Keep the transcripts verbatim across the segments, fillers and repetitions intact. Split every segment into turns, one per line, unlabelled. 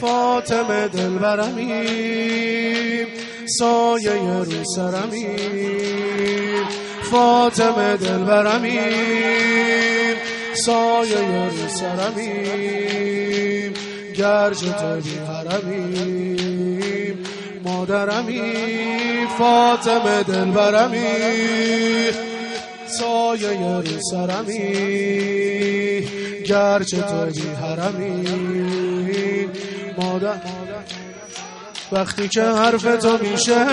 فاطمه دلبرمی سایه رو سرمی فاطمه دلبرمی سایه رو سرمی گرچه تو بی حرمی مادرمی فاطمه دلبرمی سایه رو سرمی گرچه تو بی حرمی مادر. وقتی که حرف تو میشه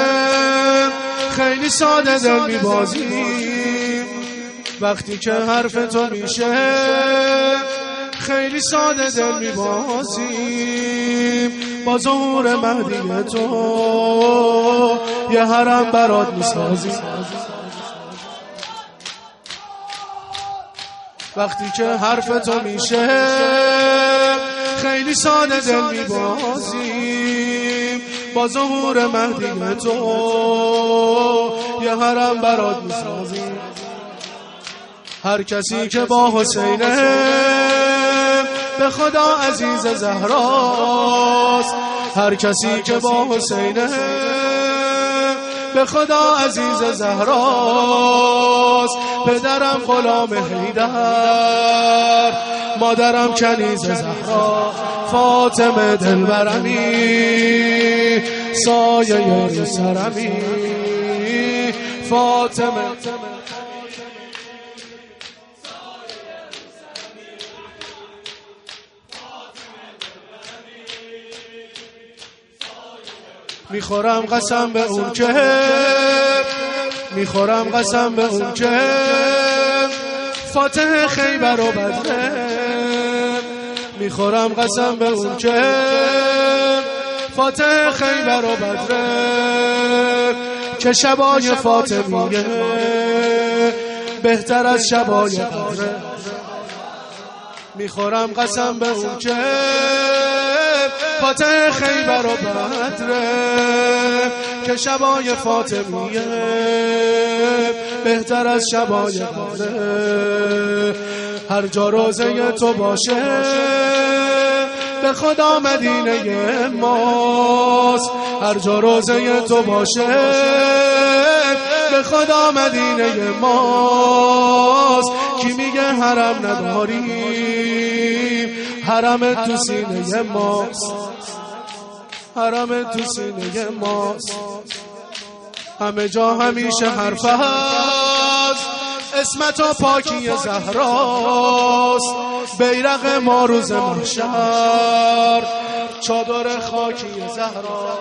خیلی ساده دل میبازیم وقتی که حرف تو میشه خیلی ساده دل میبازیم با ظهور مهدی تو یه حرم برات میسازیم وقتی که حرف تو میشه خیلی ساده دل میبازیم با ظهور مهدی تو یه حرم برات میسازیم هر کسی که با حسینه به خدا عزیز زهراست هر کسی که با حسینه به خدا عزیز زهراست پدرم غلام حیدر مادرم کنیز زهرا فاطمه دلبرمی سایه رو سرمی فاطمه میخورم قسم به اون که میخورم قسم به اون که فاتح خیبر و بدره میخورم قسم به اون که فاتح خیبر و بدره که شبای فاطمیه بهتر از شبای بدره میخورم قسم به اون که فاتح خیبر و بدره که شبای فاطمیه بهتر از شبای بدره هر جا روزه تو باشه به خدا مدینه ماست هر جا روزه تو باشه به خدا مدینه ماست کی میگه حرم نداریم حرم تو سینه ماست حرم تو سینه ماست همه جا همیشه حرف هست اسمت و پاکی زهراست بیرق ما روز محشر چادر خاکی زهرا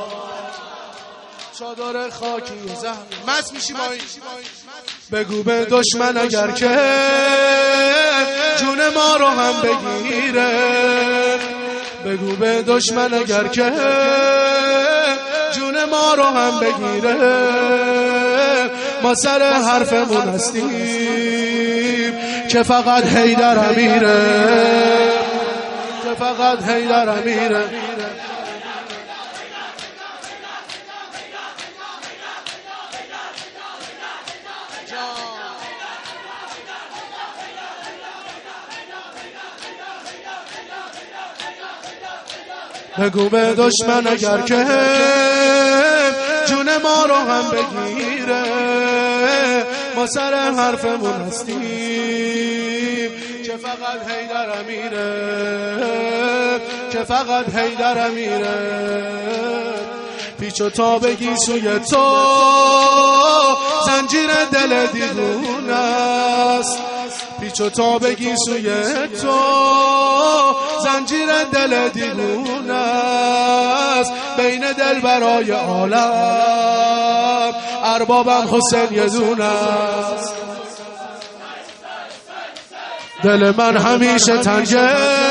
چادر خاکی زهرا مست میشی با این بگو به دشمن اگر که جون ما رو هم بگیره بگو به دشمن اگر که جون ما رو هم بگیره ما سر حرفمون هستیم که فقط حیدر امیره که فقط حیدر امیره بگو به دشمن اگر که جون ما رو هم بگیره ما سر حرفمون هستیم که فقط حیدر امیره که فقط حیدر امیره پیچ و تابگی سوی تو زنجیر دل دیوونه است پیچ و تابگی سوی تو زنجیر دل دیوونه است بین دل برای عالم اربابم حسین یه دونه است دل من همیشه تنگه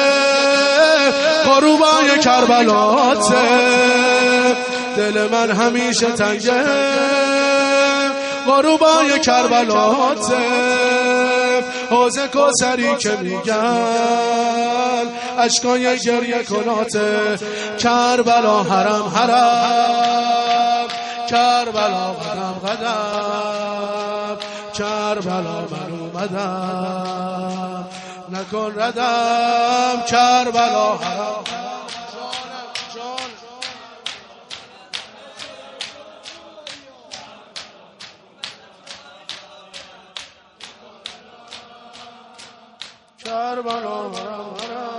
غروبای کربلاته دل من همیشه تنگه غروبای کربلاته حوض کوثری که میگن اشکای گریه کناته کربلا حرم حرم کربلا قدم قدم کربلا من اومدم نکن ردم کربلا حرم کربلا